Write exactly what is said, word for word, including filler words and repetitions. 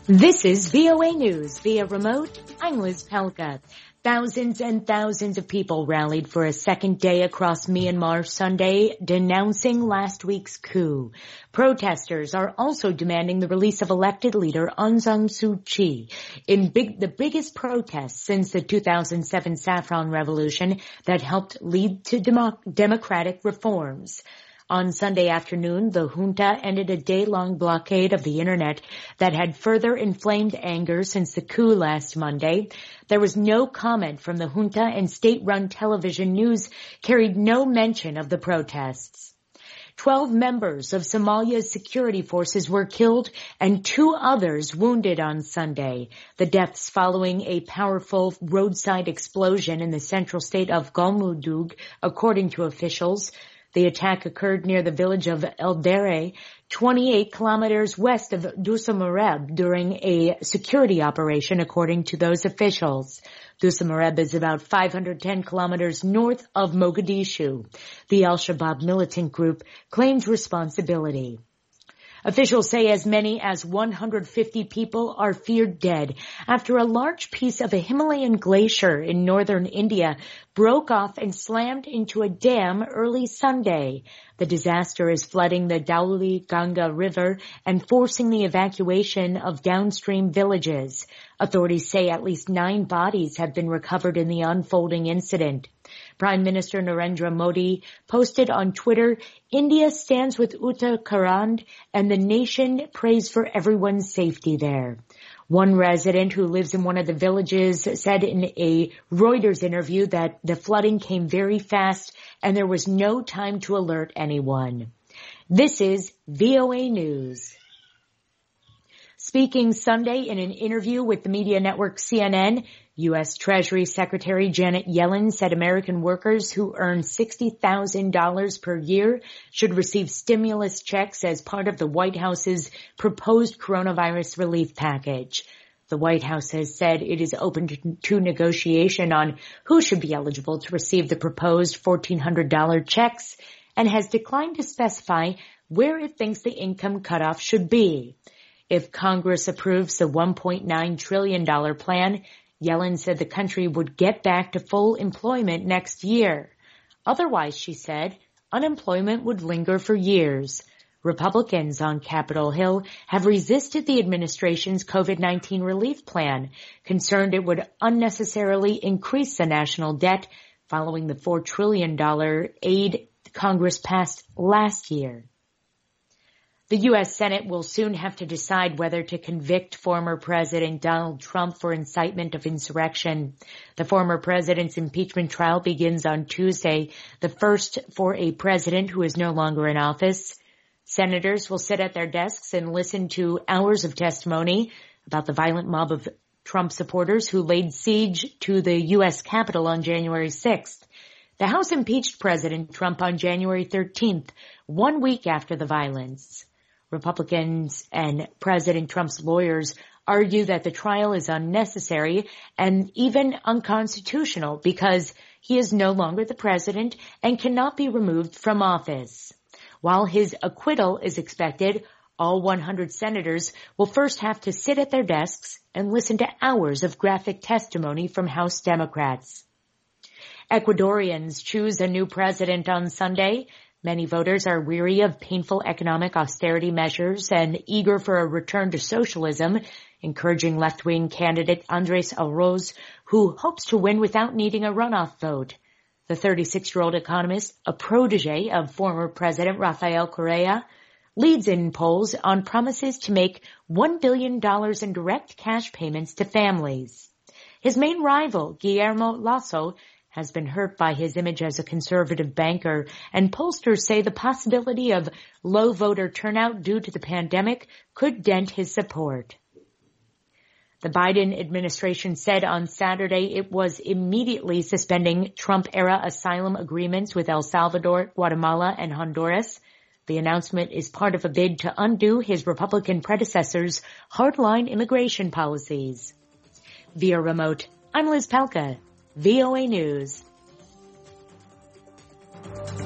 This is V O A News via remote. I'm Liz Pelka. Thousands and thousands of people rallied for a second day across Myanmar Sunday, denouncing last week's coup. Protesters are also demanding the release of elected leader Aung San Suu Kyi in big, the biggest protest since the two thousand seven Saffron Revolution that helped lead to demo- democratic reforms. On Sunday afternoon, the junta ended a day-long blockade of the internet that had further inflamed anger since the coup last Monday. There was no comment from the junta, and state-run television news carried no mention of the protests. Twelve members of Somalia's security forces were killed and two others wounded on Sunday. The deaths following a powerful roadside explosion in the central state of Galmudug, according to officials. The attack occurred near the village of Eldere, twenty-eight kilometers west of Dusamareb, during a security operation, according to those officials. Dusamareb is about five hundred ten kilometers north of Mogadishu. The Al-Shabaab militant group claims responsibility. Officials say as many as one hundred fifty people are feared dead after a large piece of a Himalayan glacier in northern India broke off and slammed into a dam early Sunday. The disaster is flooding the Dhauli Ganga River and forcing the evacuation of downstream villages. Authorities say at least nine bodies have been recovered in the unfolding incident. Prime Minister Narendra Modi posted on Twitter, "India stands with Uttarakhand and the nation prays for everyone's safety there." One resident who lives in one of the villages said in a Reuters interview that the flooding came very fast and there was no time to alert anyone. This is V O A News. Speaking Sunday in an interview with the media network C N N, U S Treasury Secretary Janet Yellen said American workers who earn sixty thousand dollars per year should receive stimulus checks as part of the White House's proposed coronavirus relief package. The White House has said it is open to, to negotiation on who should be eligible to receive the proposed fourteen hundred dollars checks and has declined to specify where it thinks the income cutoff should be. If Congress approves the one point nine trillion dollars plan, Yellen said the country would get back to full employment next year. Otherwise, she said, unemployment would linger for years. Republicans on Capitol Hill have resisted the administration's COVID nineteen relief plan, concerned it would unnecessarily increase the national debt following the four trillion dollars aid Congress passed last year. The U S Senate will soon have to decide whether to convict former President Donald Trump for incitement of insurrection. The former president's impeachment trial begins on Tuesday, the first for a president who is no longer in office. Senators will sit at their desks and listen to hours of testimony about the violent mob of Trump supporters who laid siege to the U S Capitol on January sixth. The House impeached President Trump on January thirteenth, one week after the violence. Republicans and President Trump's lawyers argue that the trial is unnecessary and even unconstitutional because he is no longer the president and cannot be removed from office. While his acquittal is expected, all one hundred senators will first have to sit at their desks and listen to hours of graphic testimony from House Democrats. Ecuadorians choose a new president on Sunday. Many voters are weary of painful economic austerity measures and eager for a return to socialism, encouraging left-wing candidate Andres Arauz, who hopes to win without needing a runoff vote. The thirty-six-year-old economist, a protege of former President Rafael Correa, leads in polls on promises to make one billion dollars in direct cash payments to families. His main rival, Guillermo Lasso, has been hurt by his image as a conservative banker, and pollsters say the possibility of low voter turnout due to the pandemic could dent his support. The Biden administration said on Saturday it was immediately suspending Trump-era asylum agreements with El Salvador, Guatemala, and Honduras. The announcement is part of a bid to undo his Republican predecessor's hardline immigration policies. Via remote, I'm Liz Pelka, V O A News.